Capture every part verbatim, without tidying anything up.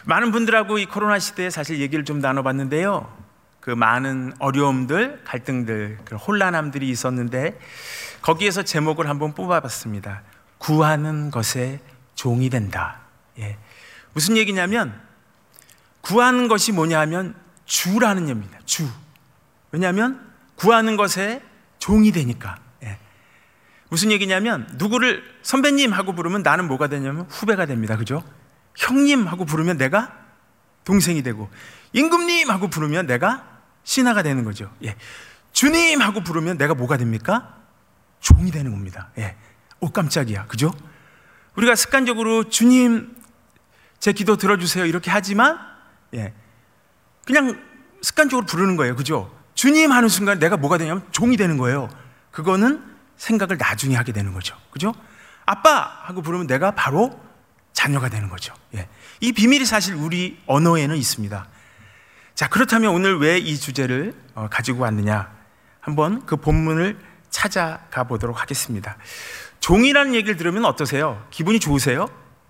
많은 분들하고 이 코로나 시대에 사실 얘기를 좀 나눠봤는데요, 그 많은 어려움들, 갈등들, 그 혼란함들이 있었는데 거기에서 제목을 한번 뽑아봤습니다. 구하는 것에 종이 된다. 예. 무슨 얘기냐면, 구하는 것이 뭐냐 하면 주라는 얘기입니다. 주. 왜냐하면 구하는 것에 종이 되니까. 예. 무슨 얘기냐면, 누구를 선배님 하고 부르면 나는 뭐가 되냐면 후배가 됩니다. 그죠? 형님 하고 부르면 내가 동생이 되고, 임금님 하고 부르면 내가 신하가 되는 거죠. 예. 주님 하고 부르면 내가 뭐가 됩니까? 종이 되는 겁니다. 예. 오, 깜짝이야. 그죠? 우리가 습관적으로 주님 제 기도 들어주세요 이렇게 하지만, 예, 그냥 습관적으로 부르는 거예요. 그죠? 주님 하는 순간 내가 뭐가 되냐면 종이 되는 거예요. 그거는 생각을 나중에 하게 되는 거죠. 그죠? 아빠 하고 부르면 내가 바로 자녀가 되는 거죠. 예. 이 비밀이 사실 우리 언어에는 있습니다. 자, 그렇다면 오늘 왜 이 주제를 어, 가지고 왔느냐, 한번 그 본문을 찾아가 보도록 하겠습니다. 종이라는 얘기를 들으면 어떠세요? 기분이 좋으세요?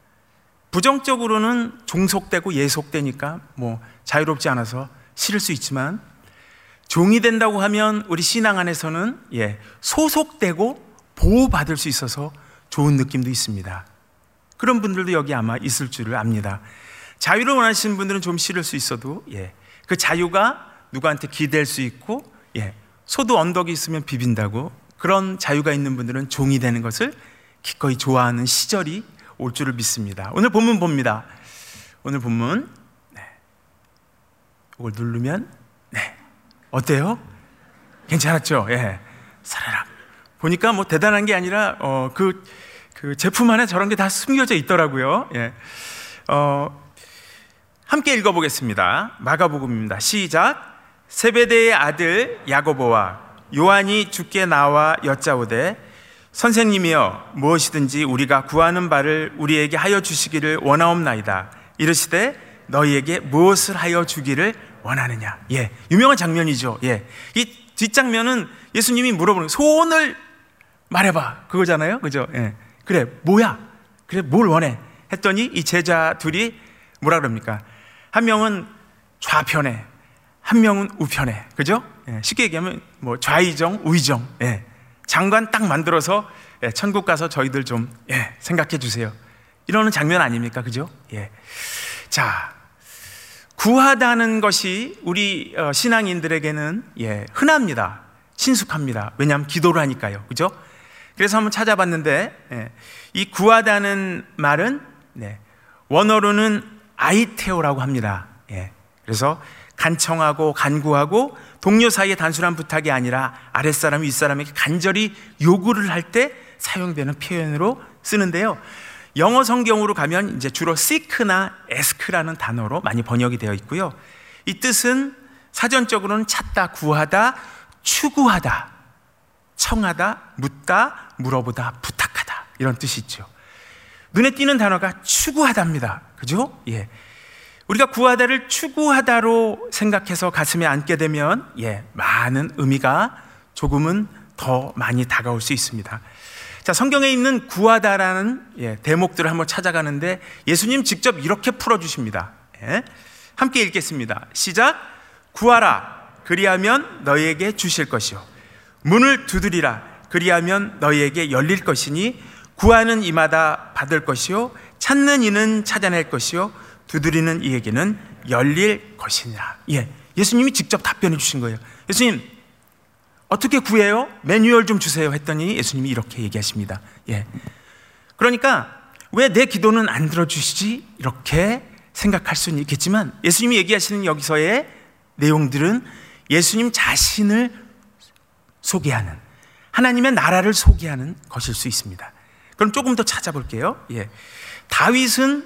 부정적으로는 종속되고 예속되니까 뭐 자유롭지 않아서 싫을 수 있지만, 종이 된다고 하면 우리 신앙 안에서는, 예, 소속되고 보호받을 수 있어서 좋은 느낌도 있습니다. 그런 분들도 여기 아마 있을 줄을 압니다. 자유를 원하시는 분들은 좀 싫을 수 있어도, 예, 그 자유가 누구한테 기댈 수 있고, 예, 소도 언덕이 있으면 비빈다고, 그런 자유가 있는 분들은 종이 되는 것을 기꺼이 좋아하는 시절이 올 줄을 믿습니다. 오늘 본문 봅니다. 오늘 본문, 네, 이걸 누르면, 네, 어때요? 괜찮았죠? 예, 사라락. 보니까 뭐 대단한 게 아니라 어, 그, 그 제품 안에 저런 게 다 숨겨져 있더라고요. 예, 어, 함께 읽어보겠습니다. 마가복음입니다. 시작. 세베대의 아들 야고보와 요한이 주께 나와 여짜오되, 선생님이여, 무엇이든지 우리가 구하는 바를 우리에게 하여 주시기를 원하옵나이다. 이르시되 너희에게 무엇을 하여 주기를 원하느냐. 예, 유명한 장면이죠. 예, 이 뒷장면은 예수님이 물어보는, 소원을 말해봐, 그거잖아요. 그죠? 예, 그래, 뭐야? 그래, 뭘 원해? 했더니 이 제자 둘이 뭐라 그럽니까? 한 명은 좌편에, 한 명은 우편에. 그죠? 예, 쉽게 얘기하면 뭐 좌의정, 우의정. 예, 장관 딱 만들어서, 예, 천국 가서 저희들 좀, 예, 생각해 주세요, 이러는 장면 아닙니까? 그죠? 예. 자, 구하다는 것이 우리 어, 신앙인들에게는, 예, 흔합니다. 친숙합니다. 왜냐하면 기도를 하니까요. 그죠? 그래서 한번 찾아봤는데, 예, 이 구하다는 말은, 네, 원어로는 아이테오라고 합니다. 예, 그래서 간청하고 간구하고 동료 사이의 단순한 부탁이 아니라 아랫사람이 윗사람에게 간절히 요구를 할 때 사용되는 표현으로 쓰는데요, 영어 성경으로 가면 이제 주로 seek나 ask라는 단어로 많이 번역이 되어 있고요, 이 뜻은 사전적으로는 찾다, 구하다, 추구하다, 청하다, 묻다, 물어보다, 부탁하다, 이런 뜻이 있죠. 눈에 띄는 단어가 추구하다입니다. 그죠? 예. 우리가 구하다를 추구하다로 생각해서 가슴에 안게 되면, 예, 많은 의미가 조금은 더 많이 다가올 수 있습니다. 자, 성경에 있는 구하다라는, 예, 대목들을 한번 찾아가는데 예수님 직접 이렇게 풀어주십니다. 예. 함께 읽겠습니다. 시작. 구하라, 그리하면 너희에게 주실 것이요, 문을 두드리라, 그리하면 너희에게 열릴 것이니, 구하는 이마다 받을 것이요, 찾는 이는 찾아낼 것이요, 두드리는 이에게는 열릴 것이니라. 예, 예수님이 직접 답변해 주신 거예요. 예수님, 어떻게 구해요? 매뉴얼 좀 주세요 했더니 예수님이 이렇게 얘기하십니다. 예, 그러니까 왜 내 기도는 안 들어주시지? 이렇게 생각할 수는 있겠지만, 예수님이 얘기하시는 여기서의 내용들은 예수님 자신을 소개하는, 하나님의 나라를 소개하는 것일 수 있습니다. 그럼 조금 더 찾아볼게요. 예, 다윗은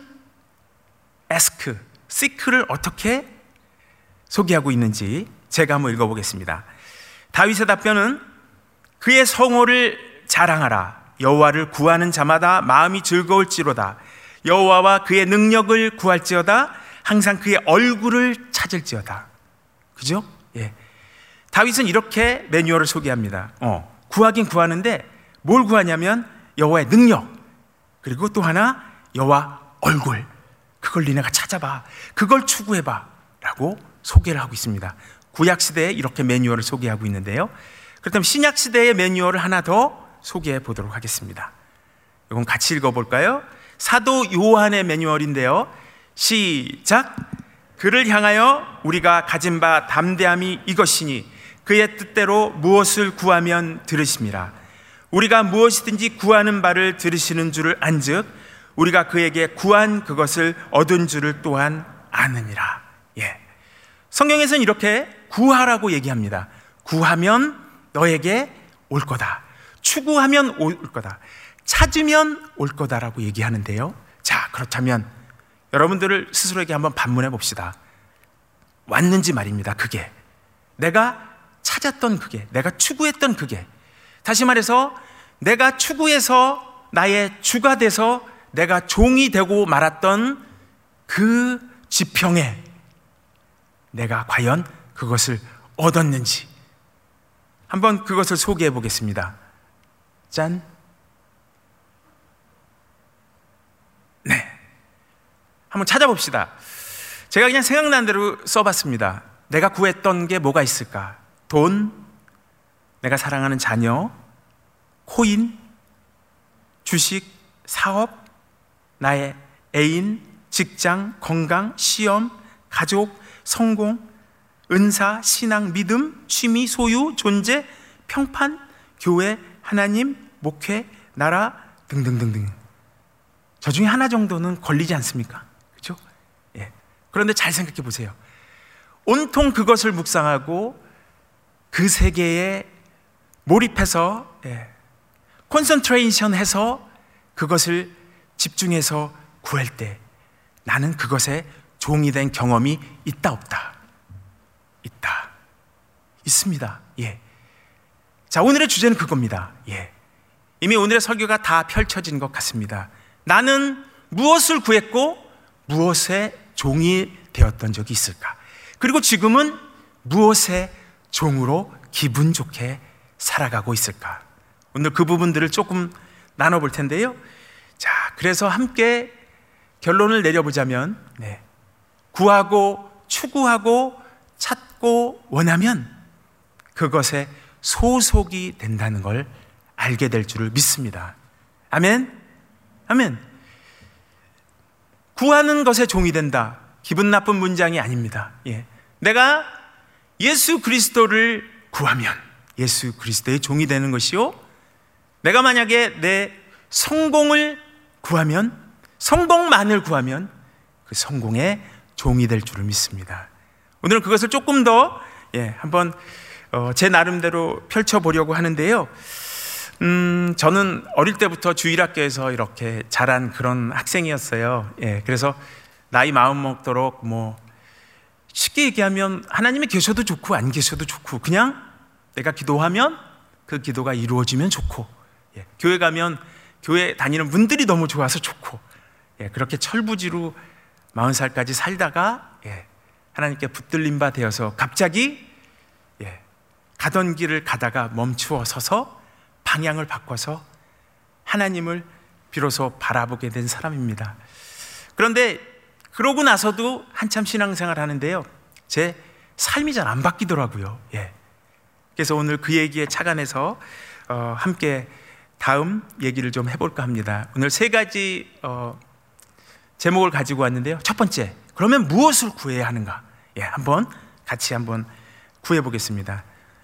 ask, seek를 어떻게 소개하고 있는지 제가 한번 읽어보겠습니다. 다윗의 답변은, 그의 성호를 자랑하라, 여호와를 구하는 자마다 마음이 즐거울지로다, 여호와와 그의 능력을 구할지어다, 항상 그의 얼굴을 찾을지어다. 그죠? 예, 다윗은 이렇게 매뉴얼을 소개합니다. 어, 구하긴 구하는데 뭘 구하냐면 여호와의 능력, 그리고 또 하나 여호와 얼굴, 그걸 니네가 찾아봐. 그걸 추구해봐. 라고 소개를 하고 있습니다. 구약시대에 이렇게 매뉴얼을 소개하고 있는데요. 그렇다면 신약시대의 매뉴얼을 하나 더 소개해 보도록 하겠습니다. 이건 같이 읽어볼까요? 사도 요한의 매뉴얼인데요. 시작! 그를 향하여 우리가 가진 바 담대함이 이것이니 그의 뜻대로 무엇을 구하면 들으심이라. 우리가 무엇이든지 구하는 바를 들으시는 줄을 안즉 우리가 그에게 구한 그것을 얻은 줄을 또한 아느니라. 예. 성경에서는 이렇게 구하라고 얘기합니다. 구하면 너에게 올 거다. 추구하면 올 거다. 찾으면 올 거다라고 얘기하는데요. 자, 그렇다면 여러분들을 스스로에게 한번 반문해 봅시다. 왔는지 말입니다. 그게 내가 찾았던 그게, 내가 추구했던 그게, 다시 말해서 내가 추구해서 나의 주가 돼서 내가 종이 되고 말았던 그 지평에 내가 과연 그것을 얻었는지 한번 그것을 소개해 보겠습니다. 짠. 네. 한번 찾아봅시다. 제가 그냥 생각난 대로 써봤습니다. 내가 구했던 게 뭐가 있을까? 돈, 내가 사랑하는 자녀, 코인, 주식, 사업, 나의 애인, 직장, 건강, 시험, 가족, 성공, 은사, 신앙, 믿음, 취미, 소유, 존재, 평판, 교회, 하나님, 목회, 나라 등등등등. 저 중에 하나 정도는 걸리지 않습니까? 그렇죠? 예. 그런데 잘 생각해 보세요. 온통 그것을 묵상하고 그 세계에 몰입해서, 예, 콘센트레이션 해서 그것을 집중해서 구할 때 나는 그것에 종이 된 경험이 있다 없다? 있다. 있습니다. 예. 자, 오늘의 주제는 그겁니다. 예. 이미 오늘의 설교가 다 펼쳐진 것 같습니다. 나는 무엇을 구했고 무엇의 종이 되었던 적이 있을까? 그리고 지금은 무엇의 종으로 기분 좋게 살아가고 있을까? 오늘 그 부분들을 조금 나눠볼 텐데요. 자, 그래서 함께 결론을 내려보자면, 네, 구하고 추구하고 찾고 원하면 그것에 소속이 된다는 걸 알게 될 줄을 믿습니다. 아멘? 아멘. 구하는 것에 종이 된다. 기분 나쁜 문장이 아닙니다. 예. 내가 예수 그리스도를 구하면 예수 그리스도의 종이 되는 것이요, 내가 만약에 내 성공을 구하면, 성공만을 구하면 그 성공의 종이 될 줄을 믿습니다. 오늘은 그것을 조금 더, 예, 한번 어, 제 나름대로 펼쳐보려고 하는데요. 음, 저는 어릴 때부터 주일학교에서 이렇게 자란 그런 학생이었어요. 예, 그래서 나이 마음 먹도록 뭐 쉽게 얘기하면 하나님이 계셔도 좋고 안 계셔도 좋고 그냥 내가 기도하면 그 기도가 이루어지면 좋고, 예, 교회 가면 교회 다니는 분들이 너무 좋아서 좋고, 예, 그렇게 철부지로 마흔 살까지 살다가, 예, 하나님께 붙들림 바 되어서 갑자기, 예, 가던 길을 가다가 멈추어 서서 방향을 바꿔서 하나님을 비로소 바라보게 된 사람입니다. 그런데 그러고 나서도 한참 신앙생활 하는데요, 제 삶이 잘 안 바뀌더라고요. 예. 그래서 오늘 그 얘기에 착안해서 어, 함께 다음 얘기를 좀 해볼까 합니다. 오늘 세 가지 어, 제목을 가지고 왔는데요. 첫 번째, 그러면 무엇을 구해야 하는가? 예, 한번 같이 한번 구해 보겠습니다.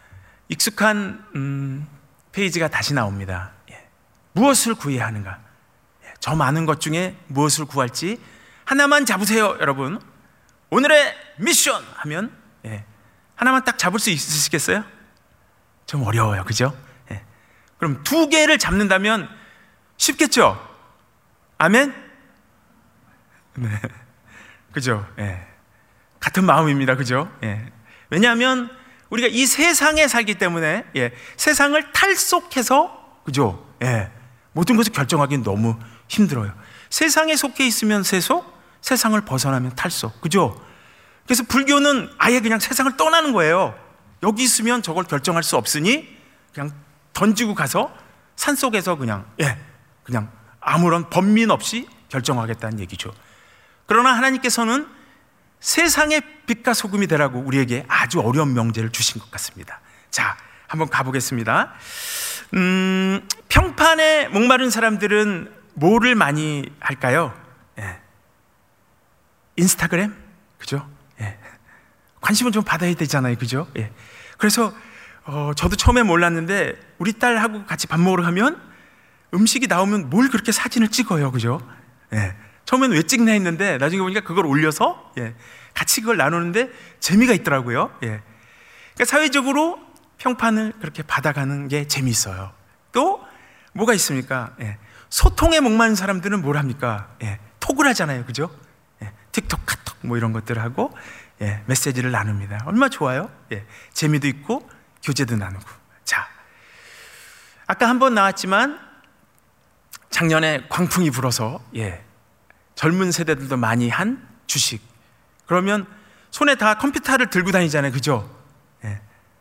익숙한 음, 페이지가 다시 나옵니다. 예. 무엇을 구해야 하는가? 예. 저 많은 것 중에 무엇을 구할지 하나만 잡으세요, 여러분. 오늘의 미션 하면, 예, 하나만 딱 잡을 수 있으시겠어요? 좀 어려워요, 그죠? 예. 그럼 두 개를 잡는다면 쉽겠죠? 아멘? 네. 그죠? 예. 같은 마음입니다, 그죠? 예. 왜냐하면 우리가 이 세상에 살기 때문에, 예, 세상을 탈속해서, 그죠? 예, 모든 것을 결정하기는 너무 힘들어요. 세상에 속해 있으면 세속, 세상을 벗어나면 탈속, 그죠? 그래서 불교는 아예 그냥 세상을 떠나는 거예요. 여기 있으면 저걸 결정할 수 없으니 그냥 던지고 가서 산속에서 그냥, 예, 그냥 아무런 번민 없이 결정하겠다는 얘기죠. 그러나 하나님께서는 세상의 빛과 소금이 되라고 우리에게 아주 어려운 명제를 주신 것 같습니다. 자, 한번 가보겠습니다. 음, 평판에 목마른 사람들은 뭐를 많이 할까요? 예. 인스타그램? 그죠? 예. 관심은 좀 받아야 되잖아요. 그죠? 예. 그래서 어, 저도 처음에 몰랐는데 우리 딸하고 같이 밥 먹으러 가면 음식이 나오면 뭘 그렇게 사진을 찍어요. 그죠? 예. 처음에는 왜 찍나 했는데 나중에 보니까 그걸 올려서 예. 같이 그걸 나누는데 재미가 있더라고요. 예. 그러니까 사회적으로 평판을 그렇게 받아가는 게 재미있어요. 또 뭐가 있습니까? 예. 소통에 목마른 사람들은 뭘 합니까? 예. 톡을 하잖아요. 그죠? 예. 틱톡, 카톡 뭐 이런 것들을 하고 예. 메시지를 나눕니다. 얼마나 좋아요? 예. 재미도 있고 교제도 나누고. 자, 아까 한번 나왔지만 작년에 광풍이 불어서 예. 젊은 세대들도 많이 한 주식. 그러면 손에 다 컴퓨터를 들고 다니잖아요. 그죠? 예.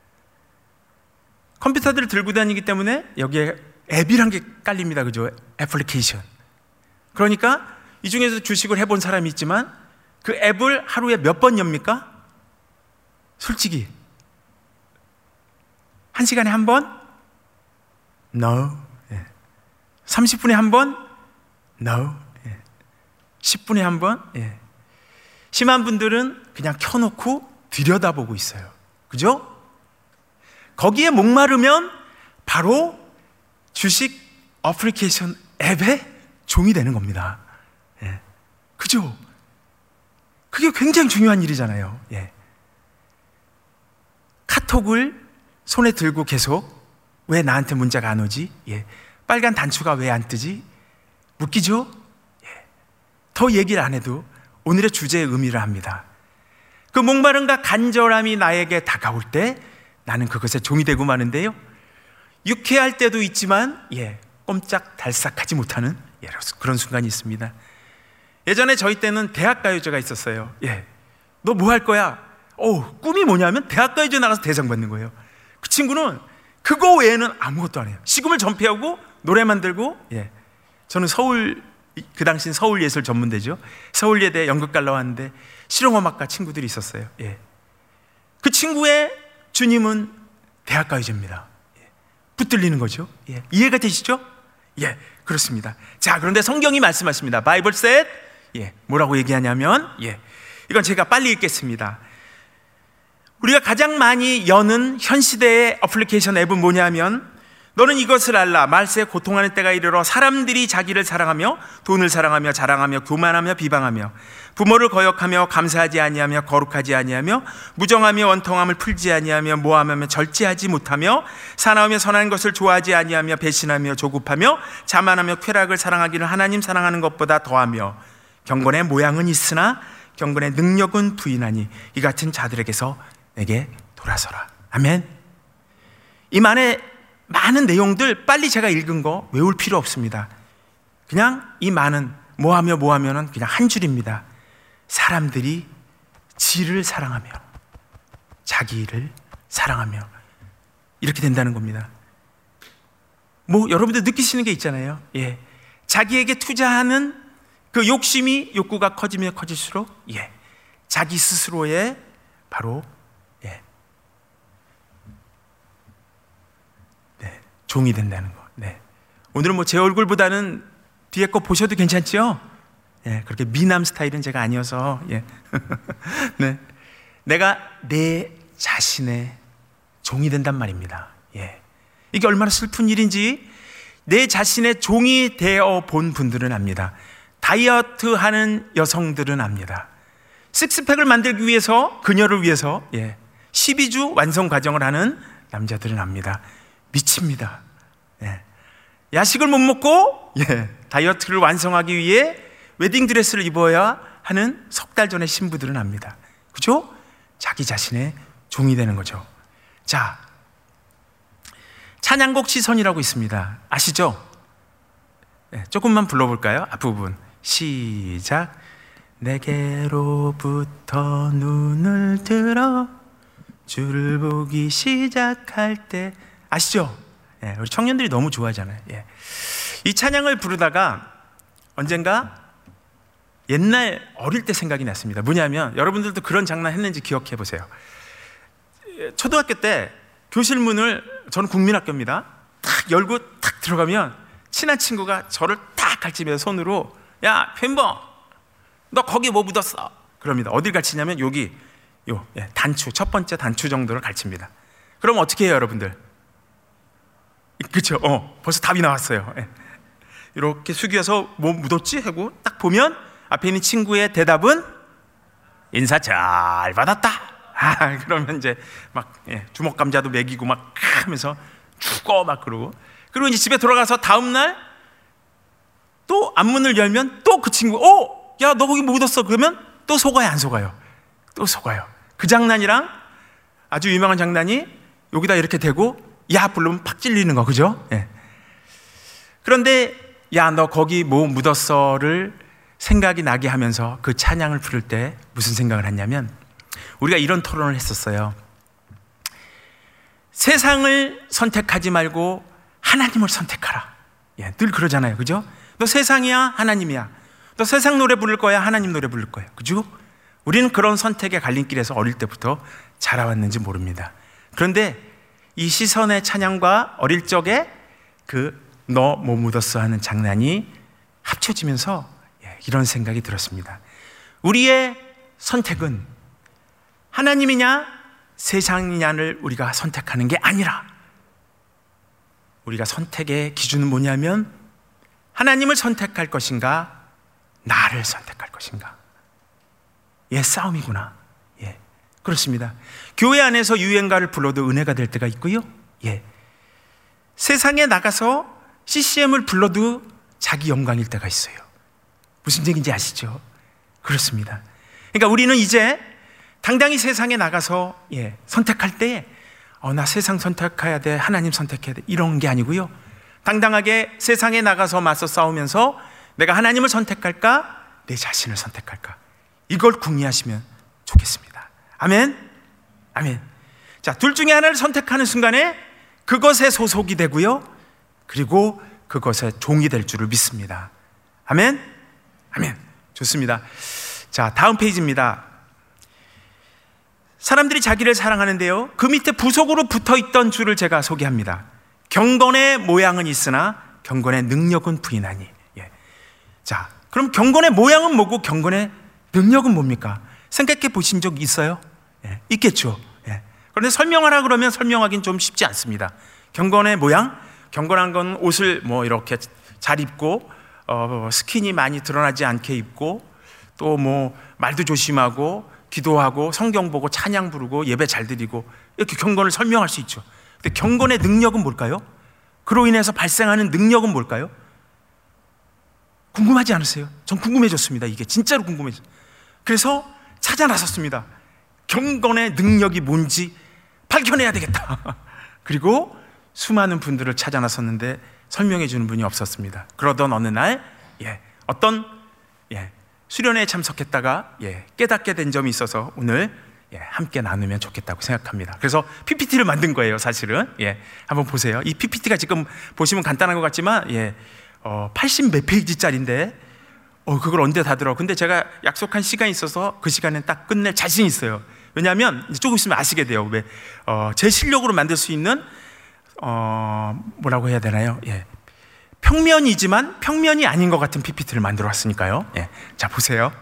컴퓨터들을 들고 다니기 때문에 여기에 앱이란 게 깔립니다. 그죠? 애플리케이션. 그러니까 이 중에서 주식을 해본 사람이 있지만 그 앱을 하루에 몇 번 엽니까? 솔직히 한 시간에 한 번? No. 예. 삼십 분에 한 번? No. 예. 십 분에 한 번? 예. 심한 분들은 그냥 켜놓고 들여다보고 있어요. 그죠? 거기에 목마르면 바로 주식 어플리케이션 앱의 종이 되는 겁니다. 예. 그죠? 그게 굉장히 중요한 일이잖아요. 예. 카톡을 손에 들고 계속 왜 나한테 문자가 안 오지? 예. 빨간 단추가 왜 안 뜨지? 웃기죠? 예. 더 얘기를 안 해도 오늘의 주제의 의미를 합니다. 그 목마름과 간절함이 나에게 다가올 때 나는 그것에 종이 되고 마는데요. 유쾌할 때도 있지만 예, 꼼짝 달싹하지 못하는 예, 그런 순간이 있습니다. 예전에 저희 때는 대학가요제가 있었어요. 예, 너 뭐 할 거야? 오, 꿈이 뭐냐면 대학가요제 나가서 대상 받는 거예요. 그 친구는 그거 외에는 아무것도 안 해요. 시금을 전폐하고 노래만 들고 예, 저는 서울 그 당시는 서울예술전문대죠. 서울예대 연극 갈라 왔는데 실용음악과 친구들이 있었어요. 예. 그 친구의 주님은 대학가요제입니다. 예. 붙들리는 거죠. 예. 이해가 되시죠? 예, 그렇습니다. 자, 그런데 성경이 말씀하십니다. 바이블 셋 예, 뭐라고 얘기하냐면 예, 이건 제가 빨리 읽겠습니다. 우리가 가장 많이 여는 현 시대의 어플리케이션 앱은 뭐냐면 너는 이것을 알라. 말세에 고통하는 때가 이르러 사람들이 자기를 사랑하며 돈을 사랑하며 자랑하며 교만하며 비방하며 부모를 거역하며 감사하지 아니하며 거룩하지 아니하며 무정하며 원통함을 풀지 아니하며 모함하며 절제하지 못하며 사나우며 선한 것을 좋아하지 아니하며 배신하며 조급하며 자만하며 쾌락을 사랑하기를 하나님 사랑하는 것보다 더하며 경건의 모양은 있으나 경건의 능력은 부인하니 이 같은 자들에게서 내게 돌아서라. 아멘. 이 만에 많은 내용들 빨리 제가 읽은 거 외울 필요 없습니다. 그냥 이 많은 뭐하며 뭐하면은 그냥 한 줄입니다. 사람들이 지를 사랑하며 자기를 사랑하며 이렇게 된다는 겁니다. 뭐 여러분들 느끼시는 게 있잖아요. 예, 자기에게 투자하는 그 욕심이 욕구가 커지면 커질수록 예, 자기 스스로의 바로 예, 종이 된다는 거. 네. 오늘은 뭐 제 얼굴보다는 뒤에 거 보셔도 괜찮죠? 예, 그렇게 미남 스타일은 제가 아니어서 예. 네. 내가 내 자신의 종이 된단 말입니다. 예. 이게 얼마나 슬픈 일인지 내 자신의 종이 되어 본 분들은 압니다. 다이어트 하는 여성들은 압니다. 식스팩을 만들기 위해서 그녀를 위해서 예. 십이 주 완성 과정을 하는 남자들은 압니다. 미칩니다. 예. 야식을 못 먹고 예. 다이어트를 완성하기 위해 웨딩드레스를 입어야 하는 석 달 전의 신부들은 압니다. 그죠? 자기 자신의 종이 되는 거죠. 자, 찬양곡 시선이라고 있습니다. 아시죠? 예. 조금만 불러볼까요? 앞부분 시작. 내게로부터 눈을 들어 주를 보기 시작할 때 아시죠? 예, 우리 청년들이 너무 좋아하잖아요. 예. 이 찬양을 부르다가 언젠가 옛날 어릴 때 생각이 났습니다. 뭐냐면 여러분들도 그런 장난 했는지 기억해 보세요. 초등학교 때 교실 문을, 저는 국민학교입니다, 탁 열고 탁 들어가면 친한 친구가 저를 딱 갈치면서 손으로, 야 펜버 너 거기 뭐 묻었어? 그럽니다. 어딜 갈치냐면 여기 요 예, 단추, 첫 번째 단추 정도를 갈칩니다. 그럼 어떻게 해요 여러분들? 그렇죠? 어, 벌써 답이 나왔어요. 예. 이렇게 숙여서 뭐 묻었지? 하고 딱 보면 앞에 있는 친구의 대답은 인사 잘 받았다. 아, 그러면 이제 막 예, 주먹 감자도 먹이고 막 하면서 죽어 막 그러고, 그리고 이제 집에 돌아가서 다음 날 또 앞문을 열면 또 그 친구, 어, 야 너 거기 뭐 묻었어? 그러면 또 속아요 안 속아요? 또 속아요. 그 장난이랑 아주 유명한 장난이 여기다 이렇게 대고 야 부르면 팍 찔리는 거, 그죠? 예. 그런데 야 너 거기 뭐 묻었어를 생각이 나게 하면서 그 찬양을 부를 때 무슨 생각을 했냐면, 우리가 이런 토론을 했었어요. 세상을 선택하지 말고 하나님을 선택하라. 예, 늘 그러잖아요, 그죠? 너 세상이야 하나님이야, 너 세상 노래 부를 거야 하나님 노래 부를 거야, 그죠? 우리는 그런 선택의 갈림길에서 어릴 때부터 자라왔는지 모릅니다. 그런데 이 시선의 찬양과 어릴 적에 그 너 뭐 묻었어 하는 장난이 합쳐지면서 이런 생각이 들었습니다. 우리의 선택은 하나님이냐 세상이냐를 우리가 선택하는 게 아니라, 우리가 선택의 기준은 뭐냐면 하나님을 선택할 것인가 나를 선택할 것인가. 예, 싸움이구나. 예, 그렇습니다. 교회 안에서 유행가를 불러도 은혜가 될 때가 있고요. 예, 세상에 나가서 씨씨엠을 불러도 자기 영광일 때가 있어요. 무슨 얘기인지 아시죠? 그렇습니다. 그러니까 우리는 이제 당당히 세상에 나가서 예, 선택할 때 어, 나 세상 선택해야 돼, 하나님 선택해야 돼, 이런 게 아니고요. 당당하게 세상에 나가서 맞서 싸우면서 내가 하나님을 선택할까 내 자신을 선택할까, 이걸 궁리하시면 좋겠습니다. 아멘? 아멘. 자, 둘 중에 하나를 선택하는 순간에 그것에 소속이 되고요, 그리고 그것의 종이 될 줄을 믿습니다. 아멘? 아멘. 좋습니다. 자, 다음 페이지입니다. 사람들이 자기를 사랑하는데요, 그 밑에 부속으로 붙어있던 줄을 제가 소개합니다. 경건의 모양은 있으나 경건의 능력은 부인하니. 예. 자, 그럼 경건의 모양은 뭐고 경건의 능력은 뭡니까? 생각해 보신 적 있어요? 예. 있겠죠. 예. 그런데 설명하라 그러면 설명하기는 좀 쉽지 않습니다. 경건의 모양? 경건한 건 옷을 뭐 이렇게 잘 입고 어, 스킨이 많이 드러나지 않게 입고, 또 뭐 말도 조심하고 기도하고 성경 보고 찬양 부르고 예배 잘 드리고, 이렇게 경건을 설명할 수 있죠. 근데 경건의 능력은 뭘까요? 그로 인해서 발생하는 능력은 뭘까요? 궁금하지 않으세요? 전 궁금해졌습니다. 이게 진짜로 궁금해졌어요. 그래서 찾아 나섰습니다. 경건의 능력이 뭔지 발견해야 되겠다. 그리고 수많은 분들을 찾아 나섰는데 설명해 주는 분이 없었습니다. 그러던 어느 날 예, 어떤 예, 수련회에 참석했다가 예, 깨닫게 된 점이 있어서 오늘 예, 함께 나누면 좋겠다고 생각합니다. 그래서 피피티를 만든 거예요, 사실은. 예, 한번 보세요. 이 피피티가 지금 보시면 간단한 것 같지만 예, 어, 팔십 몇 페이지짜리인데 어, 그걸 언제 다 들어? 근데 제가 약속한 시간이 있어서 그 시간에 딱 끝낼 자신이 있어요. 왜냐하면 이제 조금 있으면 아시게 돼요. 왜? 어, 제 실력으로 만들 수 있는 어, 뭐라고 해야 되나요? 예. 평면이지만 평면이 아닌 것 같은 피피티를 만들어 왔으니까요. 예. 자, 보세요.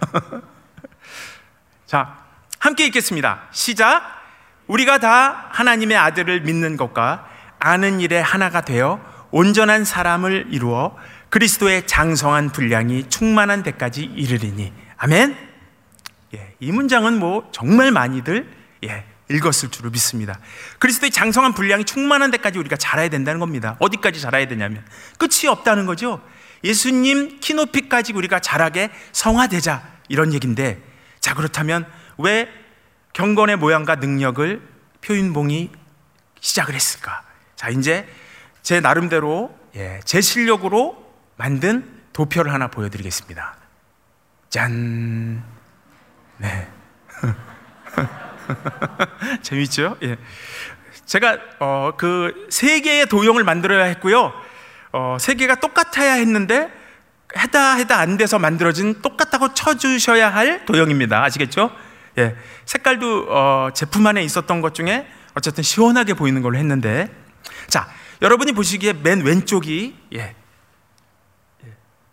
자, 함께 읽겠습니다. 시작. 우리가 다 하나님의 아들을 믿는 것과 아는 일에 하나가 되어 온전한 사람을 이루어 그리스도의 장성한 분량이 충만한 데까지 이르리니. 아멘. 예. 이 문장은 뭐 정말 많이들 예. 읽었을 줄을 믿습니다. 그리스도의 장성한 분량이 충만한 데까지 우리가 자라야 된다는 겁니다. 어디까지 자라야 되냐면 끝이 없다는 거죠. 예수님 키높이까지 우리가 자라게 성화되자, 이런 얘기인데, 자, 그렇다면 왜 경건의 모양과 능력을 표윤봉이 시작을 했을까? 자, 이제 제 나름대로 예, 제 실력으로 만든 도표를 하나 보여드리겠습니다. 짠. 네. 재밌죠? 예. 제가 어, 그 세 개의 도형을 만들어야 했고요. 어, 세 개가 똑같아야 했는데 해다 해다 안 돼서 만들어진 똑같다고 쳐주셔야 할 도형입니다. 아시겠죠? 예, 색깔도 어, 제품 안에 있었던 것 중에 어쨌든 시원하게 보이는 걸로 했는데, 자, 여러분이 보시기에 맨 왼쪽이 예, 예,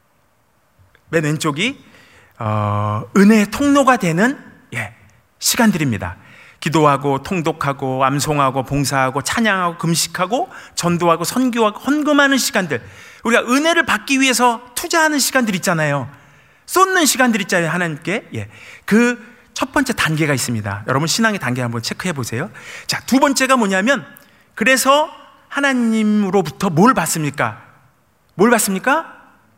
맨 왼쪽이 어, 은혜의 통로가 되는 예, 시간들입니다. 기도하고 통독하고 암송하고 봉사하고 찬양하고 금식하고 전도하고 선교하고 헌금하는 시간들, 우리가 은혜를 받기 위해서 투자하는 시간들 있잖아요. 쏟는 시간들 있잖아요, 하나님께. 예. 그 첫 번째 단계가 있습니다. 여러분 신앙의 단계 한번 체크해 보세요. 자, 두 번째가 뭐냐면, 그래서 하나님으로부터 뭘 받습니까? 뭘 받습니까?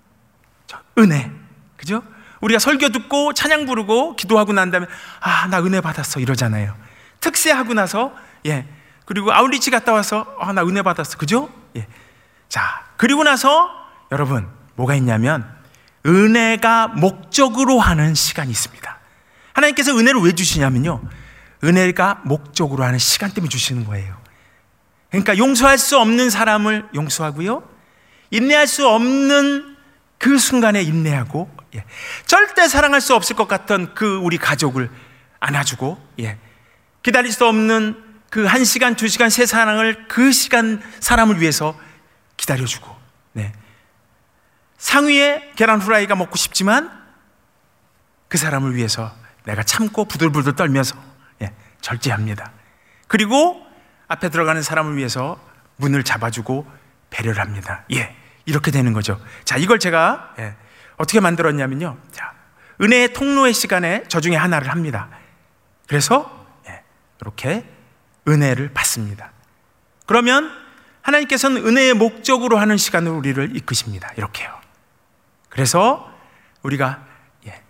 은혜. 그죠? 우리가 설교 듣고 찬양 부르고 기도하고 난 다음에 아, 나 은혜 받았어 이러잖아요. 특세하고 나서 예, 그리고 아웃리치 갔다 와서 아, 나 은혜 받았어. 그죠? 예. 자, 그리고 나서 여러분 뭐가 있냐면, 은혜가 목적으로 하는 시간이 있습니다. 하나님께서 은혜를 왜 주시냐면요, 은혜가 목적으로 하는 시간 때문에 주시는 거예요. 그러니까 용서할 수 없는 사람을 용서하고요, 인내할 수 없는 그 순간에 인내하고, 예, 절대 사랑할 수 없을 것 같던 그 우리 가족을 안아주고, 예, 기다릴 수 없는 그 한 시간, 두 시간, 세 사랑을 그 시간 사람을 위해서 기다려주고, 네. 상위에 계란 후라이가 먹고 싶지만 그 사람을 위해서 내가 참고 부들부들 떨면서 예, 절제합니다. 그리고 앞에 들어가는 사람을 위해서 문을 잡아주고 배려를 합니다. 예, 이렇게 되는 거죠. 자, 이걸 제가 예, 어떻게 만들었냐면요, 자, 은혜의 통로의 시간에 저 중에 하나를 합니다. 그래서 예, 이렇게 은혜를 받습니다. 그러면 하나님께서는 은혜의 목적으로 하는 시간으로 우리를 이끄십니다. 이렇게요. 그래서 우리가 예,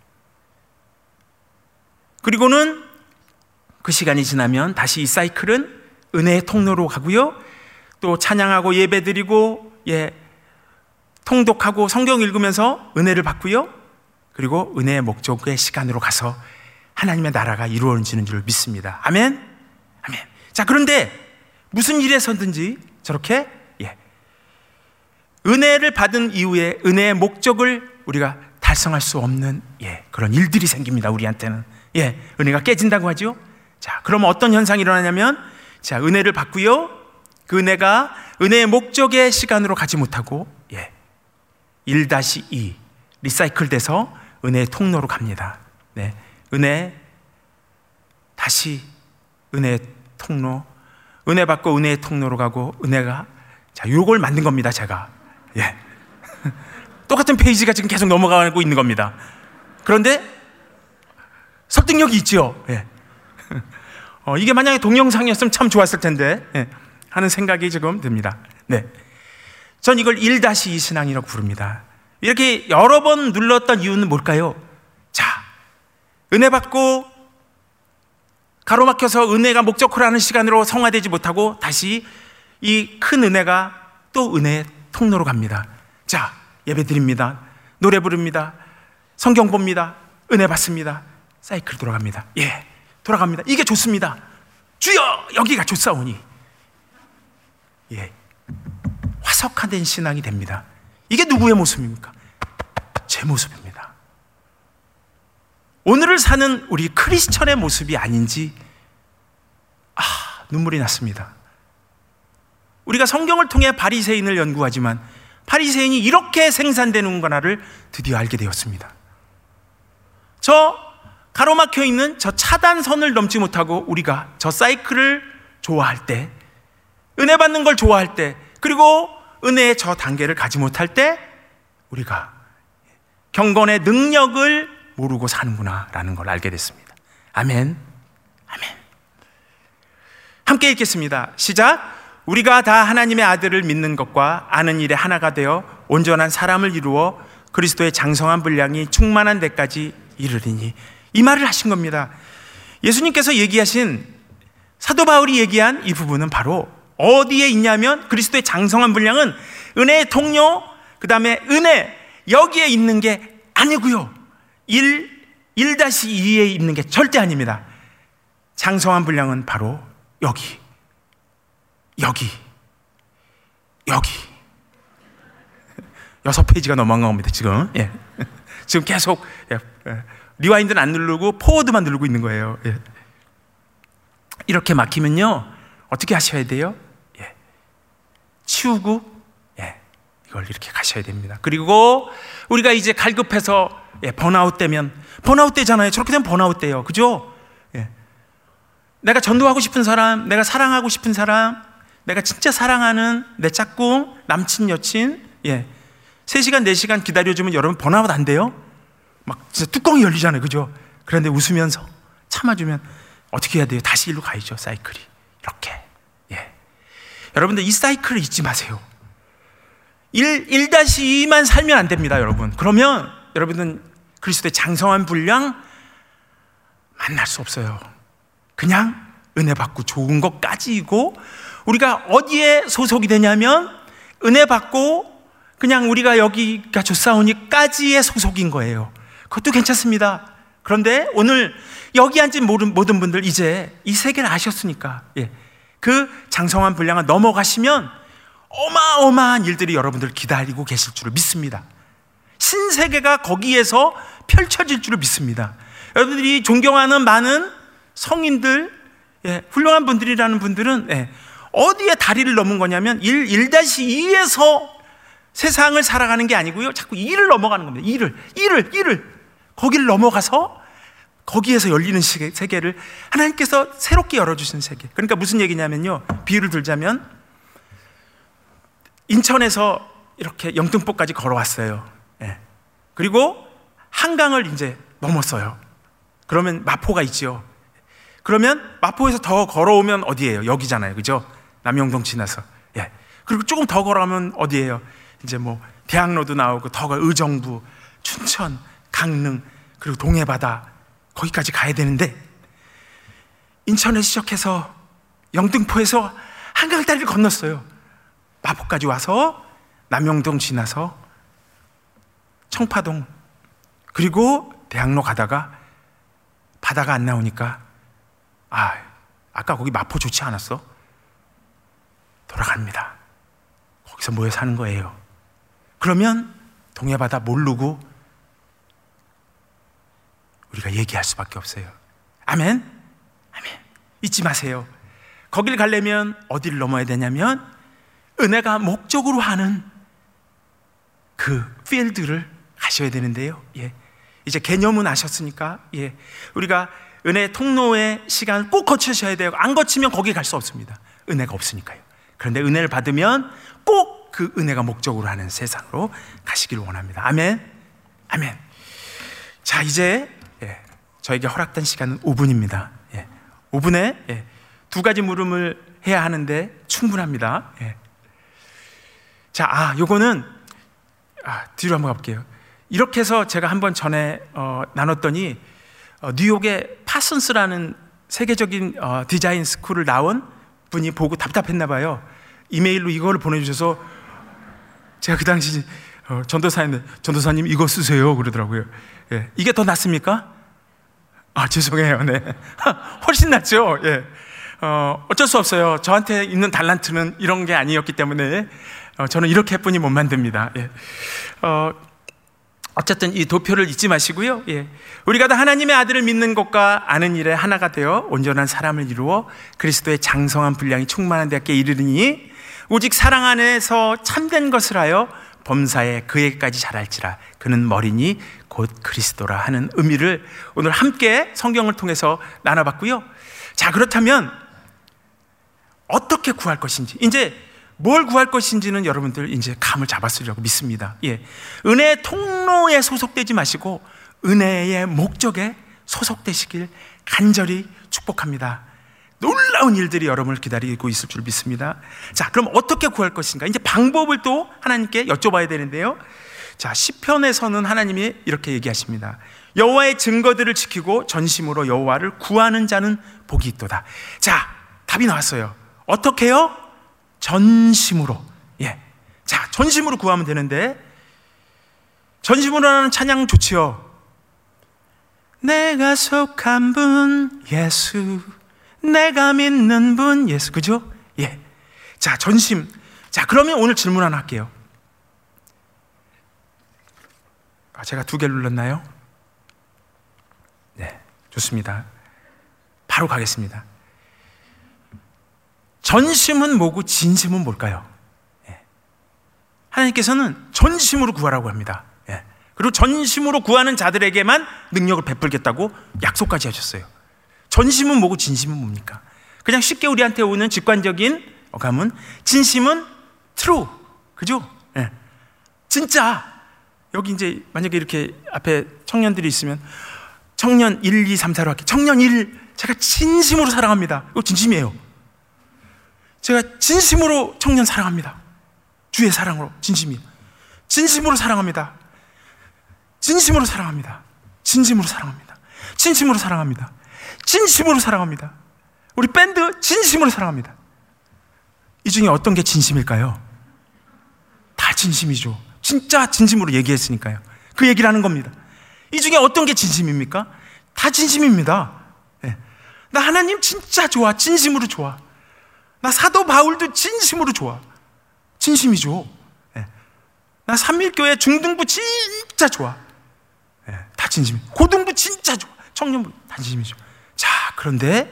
그리고는 그 시간이 지나면 다시 이 사이클은 은혜의 통로로 가고요, 또 찬양하고 예배드리고 예, 통독하고 성경 읽으면서 은혜를 받고요, 그리고 은혜의 목적의 시간으로 가서 하나님의 나라가 이루어지는 줄 믿습니다. 아멘. 아멘. 자, 그런데 무슨 일에서든지 저렇게 예, 은혜를 받은 이후에 은혜의 목적을 우리가 달성할 수 없는 예, 그런 일들이 생깁니다. 우리한테는 예, 은혜가 깨진다고 하죠. 자, 그러면 어떤 현상이 일어나냐면, 자, 은혜를 받고요, 그 은혜가 은혜의 목적의 시간으로 가지 못하고 예, 일 다시 이 리사이클 돼서 은혜의 통로로 갑니다. 네, 은혜 다시 은혜의 통로, 은혜 받고 은혜의 통로로 가고, 은혜가 자, 요걸 만든 겁니다. 제가 예. 똑같은 페이지가 지금 계속 넘어가고 있는 겁니다. 그런데 설득력이 있죠. 예. 어, 이게 만약에 동영상이었으면 참 좋았을 텐데 예, 하는 생각이 지금 듭니다. 네, 전 이걸 일 다시 이 신앙이라고 부릅니다. 이렇게 여러 번 눌렀던 이유는 뭘까요? 자, 은혜 받고 가로막혀서 은혜가 목적으로 하는 시간으로 성화되지 못하고 다시 이 큰 은혜가 또 은혜의 통로로 갑니다. 자, 예배 드립니다. 노래 부릅니다. 성경 봅니다. 은혜 받습니다. 사이클 돌아갑니다. 예, 돌아갑니다. 이게 좋습니다. 주여, 여기가 좋사오니. 예, 화석화된 신앙이 됩니다. 이게 누구의 모습입니까? 제 모습입니다. 오늘을 사는 우리 크리스천의 모습이 아닌지 아, 눈물이 났습니다. 우리가 성경을 통해 바리새인을 연구하지만 바리새인이 이렇게 생산되는구나를 드디어 알게 되었습니다. 저 가로막혀 있는 저 차단선을 넘지 못하고 우리가 저 사이클을 좋아할 때, 은혜 받는 걸 좋아할 때, 그리고 은혜의 저 단계를 가지 못할 때 우리가 경건의 능력을 모르고 사는구나라는 걸 알게 됐습니다. 아멘. 아멘. 함께 읽겠습니다. 시작. 우리가 다 하나님의 아들을 믿는 것과 아는 일에 하나가 되어 온전한 사람을 이루어 그리스도의 장성한 분량이 충만한 데까지 이르리니. 이 말을 하신 겁니다. 예수님께서 얘기하신, 사도 바울이 얘기한 이 부분은 바로 어디에 있냐면 그리스도의 장성한 분량은 은혜의 통로, 그 다음에 은혜, 여기에 있는 게 아니고요, 일, 일 다시 이에 있는 게 절대 아닙니다. 장성한 분량은 바로 여기, 여기, 여기, 여섯 페이지가 넘어간 겁니다, 지금. 예. 지금 계속, 예. 리와인드는 안 누르고 포워드만 누르고 있는 거예요. 예. 이렇게 막히면요, 어떻게 하셔야 돼요? 예. 치우고, 예. 이걸 이렇게 가셔야 됩니다. 그리고 우리가 이제 갈급해서, 예. 번아웃 되면, 번아웃 되잖아요. 저렇게 되면 번아웃 돼요. 그죠? 예. 내가 전도하고 싶은 사람, 내가 사랑하고 싶은 사람, 내가 진짜 사랑하는 내 짝꿍, 남친, 여친, 예. 세 시간, 네 시간 기다려주면 여러분 번아웃 안 돼요? 막 진짜 뚜껑이 열리잖아요. 그죠? 그런데 웃으면서 참아주면 어떻게 해야 돼요? 다시 일로 가야죠. 사이클이. 이렇게. 예. 여러분들 이 사이클을 잊지 마세요. 일 다시 이만 살면 안 됩니다, 여러분. 그러면 여러분은 그리스도의 장성한 분량 만날 수 없어요. 그냥 은혜 받고 좋은 것까지이고, 우리가 어디에 소속이 되냐면 은혜 받고 그냥 우리가 여기가 좋사오니까지의 소속인 거예요. 그것도 괜찮습니다. 그런데 오늘 여기 앉은 모든, 모든 분들 이제 이 세계를 아셨으니까, 예. 그 장성한 분량을 넘어가시면 어마어마한 일들이 여러분들 기다리고 계실 줄을 믿습니다. 신세계가 거기에서 펼쳐질 줄을 믿습니다. 여러분들이 존경하는 많은 성인들, 예, 훌륭한 분들이라는 분들은, 예, 어디에 다리를 넘은 거냐면 일 다시 이에서 세상을 살아가는 게 아니고요, 자꾸 이를 넘어가는 겁니다. 이를, 이를, 이를 거기를 넘어가서 거기에서 열리는 세계를 하나님께서 새롭게 열어주신 세계. 그러니까 무슨 얘기냐면요, 비유를 들자면 인천에서 이렇게 영등포까지 걸어왔어요. 예. 그리고 한강을 이제 넘었어요. 그러면 마포가 있죠. 그러면 마포에서 더 걸어오면 어디예요? 여기잖아요. 그죠? 남영동 지나서. 예. 그리고 조금 더 걸어가면 어디예요? 이제 뭐 대학로도 나오고 더 의정부, 춘천, 강릉, 그리고 동해바다, 거기까지 가야 되는데 인천에 시작해서 영등포에서 한강다리를 건넜어요. 마포까지 와서 남영동 지나서 청파동, 그리고 대학로 가다가 바다가 안 나오니까, 아, 아까 거기 마포 좋지 않았어? 돌아갑니다. 거기서 모여 사는 거예요. 그러면 동해바다 모르고 우리가 얘기할 수밖에 없어요. 아멘? 아멘. 잊지 마세요. 거길 가려면 어디를 넘어야 되냐면 은혜가 목적으로 하는 그 필드를 가셔야 되는데요. 예. 이제 개념은 아셨으니까, 예. 우리가 은혜 통로의 시간을 꼭 거치셔야 돼요. 안 거치면 거기 갈 수 없습니다. 은혜가 없으니까요. 그런데 은혜를 받으면 꼭 그 은혜가 목적으로 하는 세상으로 가시길 원합니다. 아멘. 아멘. 자, 이제, 예. 저에게 허락된 시간은 오 분입니다. 예. 오 분에 예. 두 가지 물음을 해야 하는데 충분합니다. 예. 자, 아, 요거는 아, 뒤로 한번 가볼게요. 이렇게 해서 제가 한번 전에 어, 나눴더니 어, 뉴욕의 파슨스라는 세계적인 어, 디자인 스쿨을 나온 분이 보고 답답했나 봐요. 이메일로 이거를 보내주셔서 제가 그 당시 어, 전도사님, 전도사님 이거 쓰세요 그러더라고요. 예. 이게 더 낫습니까? 아, 죄송해요. 네. 훨씬 낫죠. 예. 어, 어쩔 수 없어요. 저한테 있는 달란트는 이런 게 아니었기 때문에 어, 저는 이렇게뿐이 못 만듭니다. 예. 어, 어쨌든 이 도표를 잊지 마시고요. 예. 우리가 다 하나님의 아들을 믿는 것과 아는 일에 하나가 되어 온전한 사람을 이루어 그리스도의 장성한 분량이 충만한 데께 이르르니 오직 사랑 안에서 참된 것을 하여 범사에 그에게까지 자랄지라. 그는 머리니 곧 그리스도라 하는 의미를 오늘 함께 성경을 통해서 나눠봤고요. 자, 그렇다면 어떻게 구할 것인지, 이제 뭘 구할 것인지는 여러분들 이제 감을 잡았으리라고 믿습니다. 예. 은혜의 통로에 소속되지 마시고 은혜의 목적에 소속되시길 간절히 축복합니다. 놀라운 일들이 여러분을 기다리고 있을 줄 믿습니다. 자, 그럼 어떻게 구할 것인가? 이제 방법을 또 하나님께 여쭤봐야 되는데요. 자, 시편에서는 하나님이 이렇게 얘기하십니다. 여호와의 증거들을 지키고 전심으로 여호와를 구하는 자는 복이 있도다. 자, 답이 나왔어요. 어떻게요? 전심으로. 예. 자, 전심으로 구하면 되는데, 전심으로 하는 찬양 좋지요. 내가 속한 분 예수, 내가 믿는 분 예수. 그죠? 예. 자, 전심. 자, 그러면 오늘 질문 하나 할게요. 아, 제가 두 개를 눌렀나요? 네, 좋습니다. 바로 가겠습니다. 전심은 뭐고 진심은 뭘까요? 예. 하나님께서는 전심으로 구하라고 합니다. 예. 그리고 전심으로 구하는 자들에게만 능력을 베풀겠다고 약속까지 하셨어요. 전심은 뭐고 진심은 뭡니까? 그냥 쉽게 우리한테 오는 직관적인 어감은 진심은 true, 그죠? 예. 진짜. 여기 이제 만약에 이렇게 앞에 청년들이 있으면 청년 일, 이, 삼, 사로 할게요. 청년 일, 제가 진심으로 사랑합니다. 이거 진심이에요. 제가 진심으로 청년 사랑합니다. 주의 사랑으로 진심이에요. 진심으로 사랑합니다. 진심으로 사랑합니다. 진심으로 사랑합니다. 진심으로 사랑합니다. 진심으로 사랑합니다. 우리 밴드 진심으로 사랑합니다. 이 중에 어떤 게 진심일까요? 다 진심이죠. 진짜 진심으로 얘기했으니까요. 그 얘기를 하는 겁니다. 이 중에 어떤 게 진심입니까? 다 진심입니다. 네. 나 하나님 진짜 좋아. 진심으로 좋아. 나 사도 바울도 진심으로 좋아. 진심이죠. 네. 나 삼일교회 중등부 진짜 좋아. 네. 다 진심. 고등부 진짜 좋아. 청년부 다 진심이죠. 자, 그런데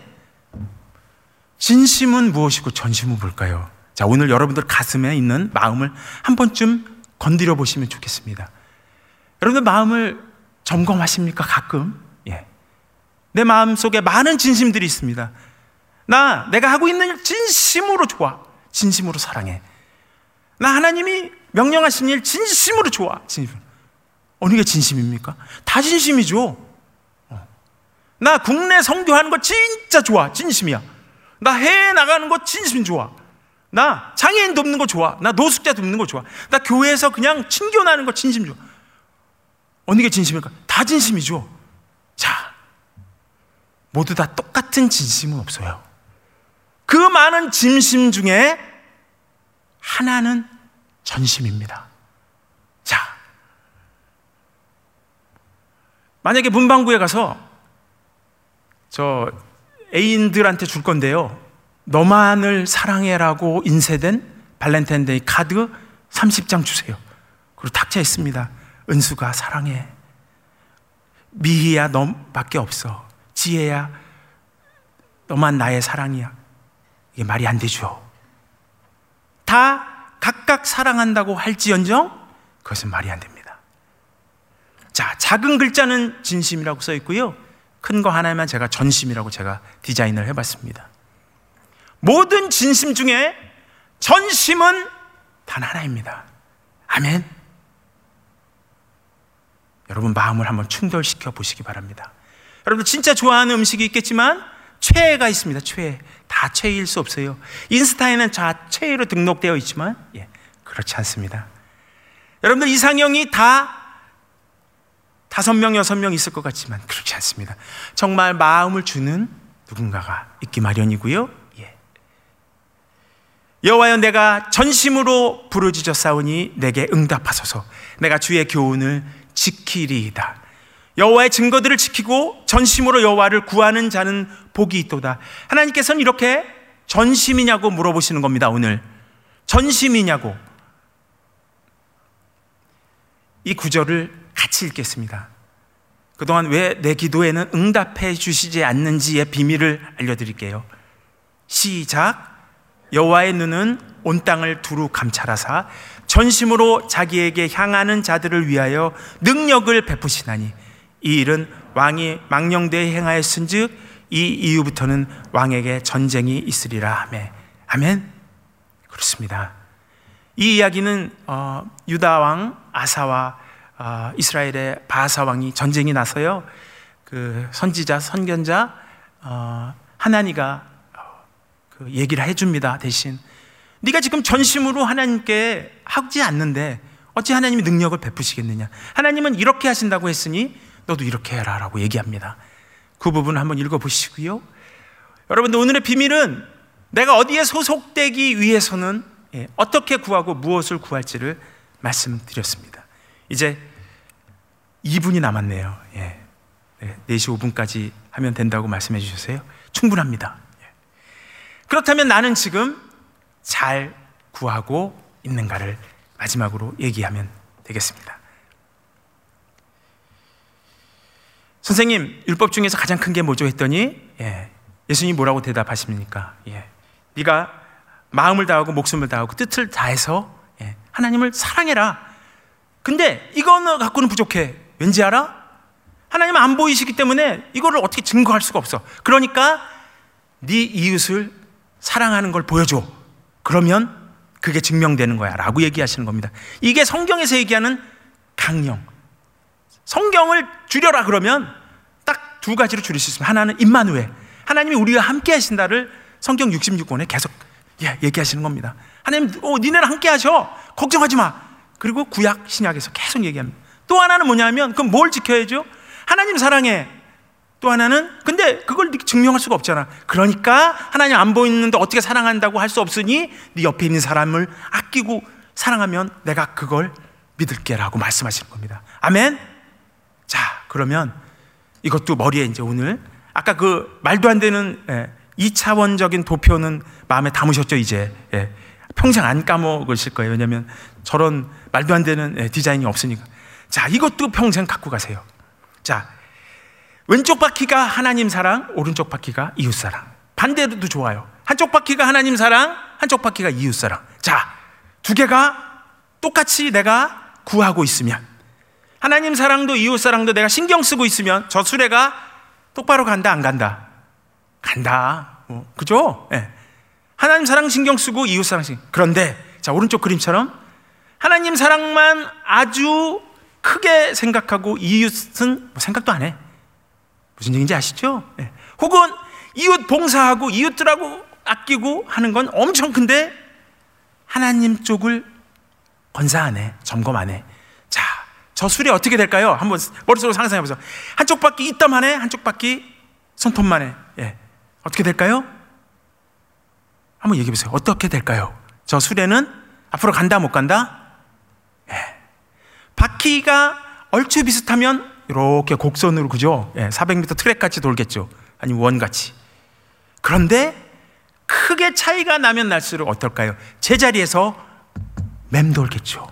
진심은 무엇이고 전심은 뭘까요? 자, 오늘 여러분들 가슴에 있는 마음을 한 번쯤 건드려 보시면 좋겠습니다. 여러분들 마음을 점검하십니까? 가끔? 예. 내 마음 속에 많은 진심들이 있습니다. 나 내가 하고 있는 일 진심으로 좋아. 진심으로 사랑해. 나 하나님이 명령하신 일 진심으로 좋아. 진심. 어느 게 진심입니까? 다 진심이죠. 어. 나 국내 선교하는 거 진짜 좋아. 진심이야. 나 해외 나가는 거 진심 좋아. 나 장애인 돕는 거 좋아. 나 노숙자 돕는 거 좋아. 나 교회에서 그냥 친교나는 거 진심 좋아. 어느 게 진심일까? 다 진심이죠. 자, 모두 다 똑같은 진심은 없어요. 그 많은 진심 중에 하나는 전심입니다. 자, 만약에 문방구에 가서 저 애인들한테 줄 건데요, 너만을 사랑해라고 인쇄된 발렌타인데이 카드 삼십 장 주세요. 그리고 탁자 있습니다. 은수가 사랑해. 미희야 너밖에 없어. 지혜야 너만 나의 사랑이야. 이게 말이 안 되죠. 다 각각 사랑한다고 할지언정 그것은 말이 안 됩니다. 자, 작은 글자는 진심이라고 써 있고요, 큰 거 하나만 제가 전심이라고 제가 디자인을 해봤습니다. 모든 진심 중에 전심은 단 하나입니다. 아멘. 여러분 마음을 한번 충돌시켜 보시기 바랍니다. 여러분 진짜 좋아하는 음식이 있겠지만 최애가 있습니다. 최애. 다 최애일 수 없어요. 인스타에는 다 최애로 등록되어 있지만 예, 그렇지 않습니다. 여러분들 이상형이 다 다섯 명, 여섯 명 있을 것 같지만 그렇지 않습니다. 정말 마음을 주는 누군가가 있기 마련이고요. 예. 여호와여, 내가 전심으로 부르짖었사오니 내게 응답하소서. 내가 주의 교훈을 지키리이다. 여호와의 증거들을 지키고 전심으로 여호와를 구하는 자는 복이 있도다. 하나님께서는 이렇게 전심이냐고 물어보시는 겁니다. 오늘 전심이냐고. 이 구절을 같이 읽겠습니다. 그동안 왜 내 기도에는 응답해 주시지 않는지의 비밀을 알려드릴게요. 시작. 여호와의 눈은 온 땅을 두루 감찰하사 전심으로 자기에게 향하는 자들을 위하여 능력을 베푸시나니 이 일은 왕이 망령되이 행하였은즉 이 이후부터는 왕에게 전쟁이 있으리라 하매. 아멘. 그렇습니다. 이 이야기는 어, 유다 왕 아사와 어, 이스라엘의 바하사 왕이 전쟁이 나서요, 그 선지자 선견자 어, 하나니가 어, 그 얘기를 해줍니다. 대신 네가 지금 전심으로 하나님께 하지 않는데 어찌 하나님이 능력을 베푸시겠느냐. 하나님은 이렇게 하신다고 했으니 너도 이렇게 해라 라고 얘기합니다. 그 부분 한번 읽어보시고요. 여러분들 오늘의 비밀은 내가 어디에 소속되기 위해서는 예, 어떻게 구하고 무엇을 구할지를 말씀드렸습니다. 이제 이 분이 남았네요. 예. 네, 네 시 오 분까지 하면 된다고 말씀해 주셨어요. 충분합니다. 예. 그렇다면 나는 지금 잘 구하고 있는가를 마지막으로 얘기하면 되겠습니다. 선생님, 율법 중에서 가장 큰 게 뭐죠? 했더니 예, 예수님이 뭐라고 대답하십니까? 예, 네가 마음을 다하고 목숨을 다하고 뜻을 다해서 예, 하나님을 사랑해라. 근데 이거는 갖고는 부족해. 왠지 알아? 하나님은 안 보이시기 때문에 이거를 어떻게 증거할 수가 없어. 그러니까 네 이웃을 사랑하는 걸 보여줘. 그러면 그게 증명되는 거야 라고 얘기하시는 겁니다. 이게 성경에서 얘기하는 강령. 성경을 줄여라 그러면 딱 두 가지로 줄일 수 있습니다. 하나는 임마누엘, 하나님이 우리와 함께 하신다를 성경 육십육 권에 계속 예, 얘기하시는 겁니다. 하나님, 어, 니네랑 함께 하셔. 걱정하지 마. 그리고 구약 신약에서 계속 얘기합니다. 또 하나는 뭐냐면 그럼 뭘 지켜야죠? 하나님 사랑해. 또 하나는 근데 그걸 증명할 수가 없잖아. 그러니까 하나님 안 보이는데 어떻게 사랑한다고 할 수 없으니 네 옆에 있는 사람을 아끼고 사랑하면 내가 그걸 믿을게라고 말씀하시는 겁니다. 아멘. 자, 그러면 이것도 머리에 이제 오늘 아까 그 말도 안 되는 예, 이 차원적인 도표는 마음에 담으셨죠? 이제 예, 평생 안 까먹으실 거예요. 왜냐하면 저런 말도 안 되는 예, 디자인이 없으니까. 자, 이것도 평생 갖고 가세요. 자, 왼쪽 바퀴가 하나님 사랑, 오른쪽 바퀴가 이웃 사랑. 반대도 좋아요. 한쪽 바퀴가 하나님 사랑, 한쪽 바퀴가 이웃 사랑. 자, 두 개가 똑같이 내가 구하고 있으면, 하나님 사랑도 이웃 사랑도 내가 신경 쓰고 있으면 저 수레가 똑바로 간다 안 간다? 간다. 어, 그죠? 네. 하나님 사랑 신경 쓰고 이웃 사랑 신경. 그런데 자, 오른쪽 그림처럼 하나님 사랑만 아주 크게 생각하고 이웃은 뭐 생각도 안 해. 무슨 얘기인지 아시죠? 네. 혹은 이웃 봉사하고 이웃들하고 아끼고 하는 건 엄청 큰데 하나님 쪽을 건사 안 해. 점검 안 해. 자, 저 수레 어떻게 될까요? 한번 머릿속으로 상상해 보세요. 한쪽 바퀴 이땀만 해, 한쪽 바퀴 손톱만 해. 예. 어떻게 될까요? 한번 얘기해 보세요. 어떻게 될까요? 저 수레는 앞으로 간다 못 간다? 예. 바퀴가 얼추 비슷하면 이렇게 곡선으로, 그죠? 예. 사백 미터 트랙같이 돌겠죠. 아니면 원같이. 그런데 크게 차이가 나면 날수록 어떨까요? 제자리에서 맴돌겠죠.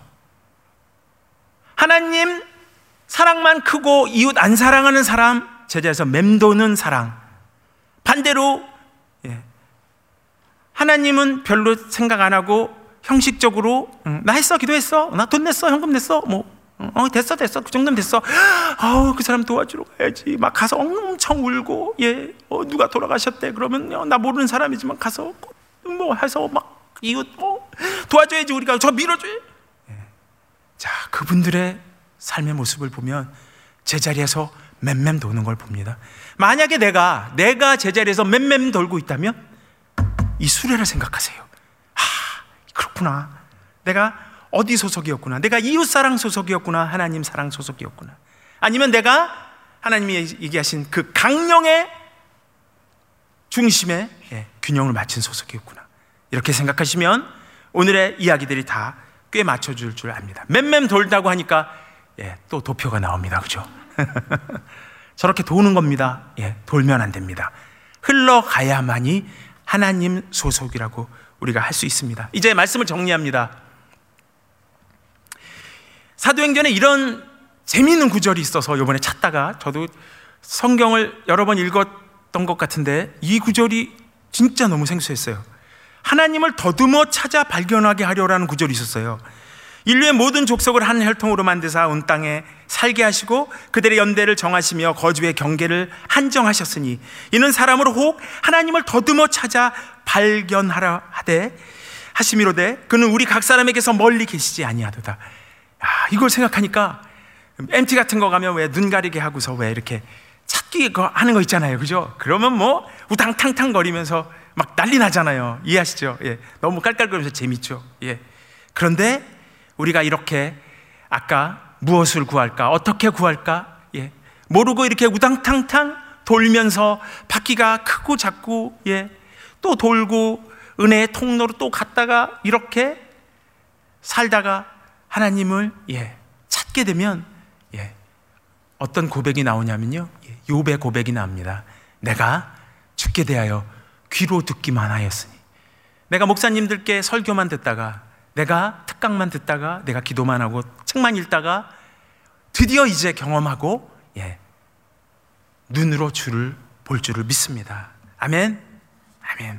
하나님 사랑만 크고 이웃 안 사랑하는 사람, 제자리에서 맴도는 사랑. 반대로 예. 하나님은 별로 생각 안 하고 형식적으로 응, 나 했어, 기도했어, 나 돈 냈어, 현금 냈어, 뭐 어, 됐어 됐어 그 정도면 됐어. 어, 그 사람 도와주러 가야지. 막 가서 엄청 울고 예, 어, 누가 돌아가셨대. 그러면 어, 나 모르는 사람이지만 가서 뭐 해서 막 이웃 뭐 도와줘야지. 우리가 저 밀어줘야. 예. 자, 그분들의 삶의 모습을 보면 제자리에서 맴맴 도는 걸 봅니다. 만약에 내가 내가 제자리에서 맴맴 돌고 있다면 이 수레를 생각하세요. 아, 그렇구나. 내가 어디 소속이었구나. 내가 이웃사랑 소속이었구나. 하나님 사랑 소속이었구나. 아니면 내가 하나님이 얘기하신 그 강령의 중심에 예, 균형을 맞춘 소속이었구나. 이렇게 생각하시면 오늘의 이야기들이 다 꽤 맞춰줄 줄 압니다. 맴맴 돌다고 하니까 예, 또 도표가 나옵니다. 그죠? 저렇게 도는 겁니다. 예, 돌면 안 됩니다. 흘러가야만이 하나님 소속이라고 우리가 할 수 있습니다. 이제 말씀을 정리합니다. 사도행전에 이런 재미있는 구절이 있어서 이번에 찾다가 저도 성경을 여러 번 읽었던 것 같은데 이 구절이 진짜 너무 생소했어요. 하나님을 더듬어 찾아 발견하게 하려라는 구절이 있었어요. 인류의 모든 족속을 한 혈통으로 만드사 온 땅에 살게 하시고 그들의 연대를 정하시며 거주의 경계를 한정하셨으니 이는 사람으로 혹 하나님을 더듬어 찾아 발견하라 하되 하시미로되 그는 우리 각 사람에게서 멀리 계시지 아니하도다. 아, 이걸 생각하니까 엠티 같은 거 가면 왜 눈 가리게 하고서 왜 이렇게 찾기 하는 거 있잖아요. 그죠? 그러면 뭐 우당탕탕 거리면서 막 난리 나잖아요. 이해하시죠? 예. 너무 깔깔거리면서 재밌죠. 예. 그런데 우리가 이렇게 아까 무엇을 구할까? 어떻게 구할까? 예. 모르고 이렇게 우당탕탕 돌면서 바퀴가 크고 작고 예. 또 돌고 은혜의 통로로 또 갔다가 이렇게 살다가 하나님을 예. 찾게 되면 예. 어떤 고백이 나오냐면요. 예. 욥의 고백이 나옵니다. 내가 죽게 대하여 귀로 듣기만 하였으니 내가 목사님들께 설교만 듣다가 내가 특강만 듣다가 내가 기도만 하고 책만 읽다가 드디어 이제 경험하고 예, 눈으로 주를 볼 줄을 믿습니다. 아멘. 아멘.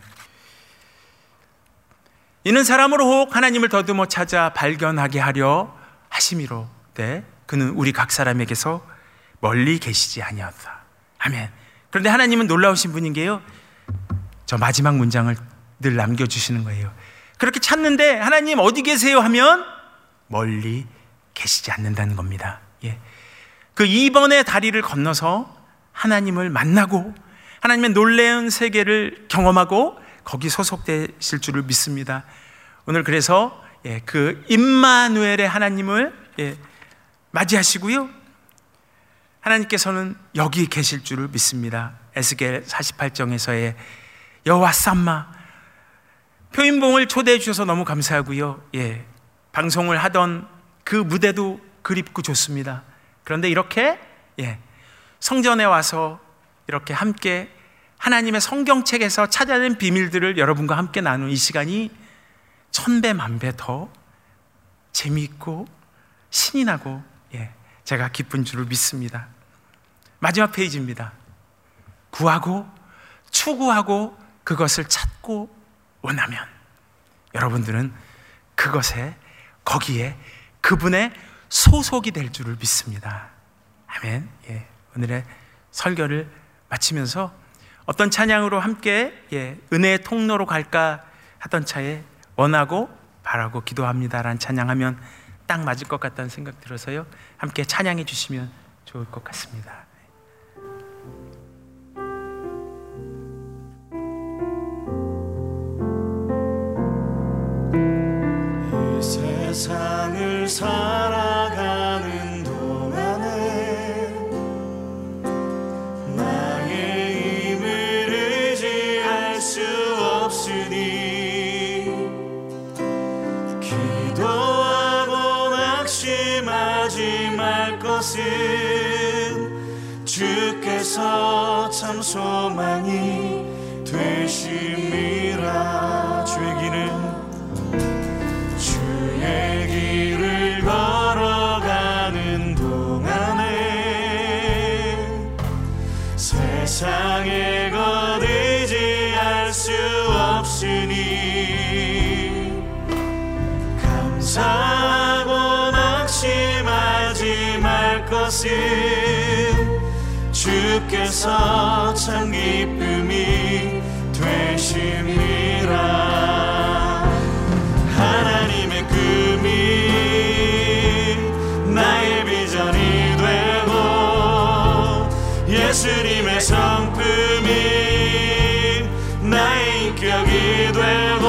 이는 사람으로 혹 하나님을 더듬어 찾아 발견하게 하려 하심이로되 그는 우리 각 사람에게서 멀리 계시지 아니하다. 아멘. 그런데 하나님은 놀라우신 분인 게요, 저 마지막 문장을 늘 남겨주시는 거예요. 그렇게 찾는데 하나님 어디 계세요 하면 멀리 계시지 않는다는 겁니다. 예. 그 이 번의 다리를 건너서 하나님을 만나고 하나님의 놀라운 세계를 경험하고 거기 소속되실 줄을 믿습니다. 오늘 그래서 예, 그 임마누엘의 하나님을 예, 맞이하시고요, 하나님께서는 여기 계실 줄을 믿습니다. 에스겔 사십팔 장에서의 여호와 쌈마, 표인봉을 초대해 주셔서 너무 감사하고요, 예, 방송을 하던 그 무대도 그립고 좋습니다. 그런데 이렇게 예, 성전에 와서 이렇게 함께 하나님의 성경책에서 찾아낸 비밀들을 여러분과 함께 나눈 이 시간이 천배 만배 더 재미있고 신이 나고 예, 제가 기쁜 줄을 믿습니다. 마지막 페이지입니다. 구하고 추구하고 그것을 찾고 원하면 여러분들은 그것에 거기에 그분의 소속이 될 줄을 믿습니다. 아멘. 예, 오늘의 설교를 마치면서 어떤 찬양으로 함께 예, 은혜의 통로로 갈까 하던 차에 원하고 바라고 기도합니다라는 찬양하면 딱 맞을 것 같다는 생각 들어서요, 함께 찬양해 주시면 좋을 것 같습니다. 이 세상을 살아가는 동안에 나의 힘을 의지할 수 없으니 기도하고 낙심하지 말 것은 주께서 참 소망이 되심이라. 주의 길을 주의 길을 걸어가는 동안에 세상에 것 의지할 수 없으니 감사하고 낙심하지 말 것은 주께서 참 기쁨이 되심이라. 하나님의 꿈이 나의 비전이 되고 예수님의 성품이 나의 인격이 되고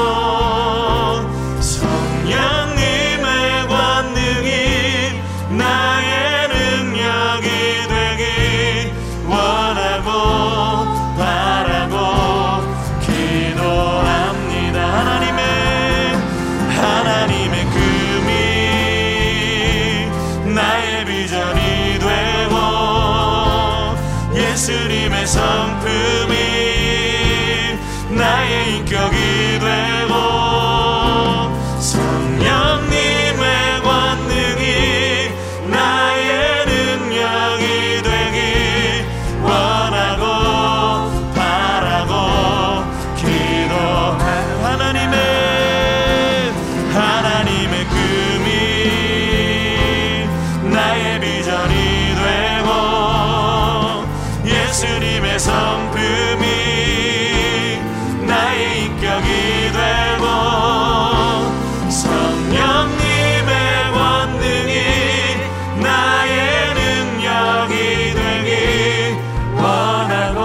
성령님의 권능이 나의 능력이 되기 원하고 바라고 기도합니다. 하나님의 하나님의 꿈이 나의 비전이 되고 예수님의 성품이 나의 인격이 되고 성령님의 권능이 나의 능력이 되기 원하고 바라고 기도하는 하나님의 하나님의 꿈이 나의 비전이 되고 예수님의 성품이 나의 인격이 되고 성령님의 권능이 나의 능력이 되기 원하고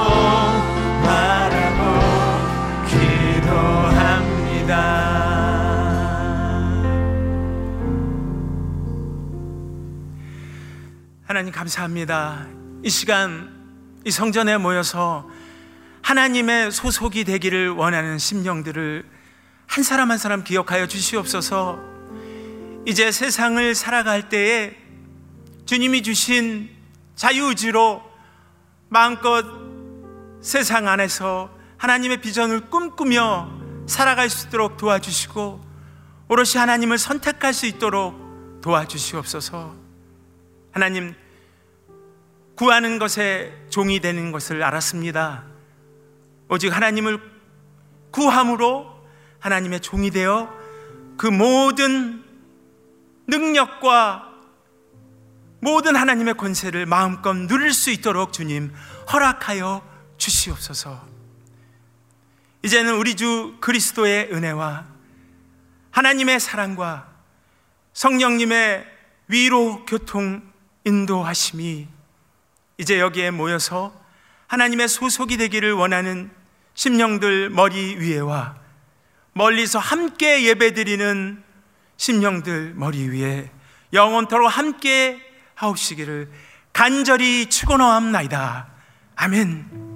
바라고 기도합니다. 하나님 감사합니다. 이 시간 이 성전에 모여서 하나님의 소속이 되기를 원하는 심령들을 한 사람 한 사람 기억하여 주시옵소서. 이제 세상을 살아갈 때에 주님이 주신 자유의지로 마음껏 세상 안에서 하나님의 비전을 꿈꾸며 살아갈 수 있도록 도와주시고 오롯이 하나님을 선택할 수 있도록 도와주시옵소서. 하나님, 구하는 것에 종이 되는 것을 알았습니다. 오직 하나님을 구함으로 하나님의 종이 되어 그 모든 능력과 모든 하나님의 권세를 마음껏 누릴 수 있도록 주님 허락하여 주시옵소서. 이제는 우리 주 그리스도의 은혜와 하나님의 사랑과 성령님의 위로, 교통, 인도하심이 이제 여기에 모여서 하나님의 소속이 되기를 원하는 심령들 머리 위에와 멀리서 함께 예배드리는 심령들 머리 위에 영원토록 함께 하옵시기를 간절히 축원하옵나이다. 아멘.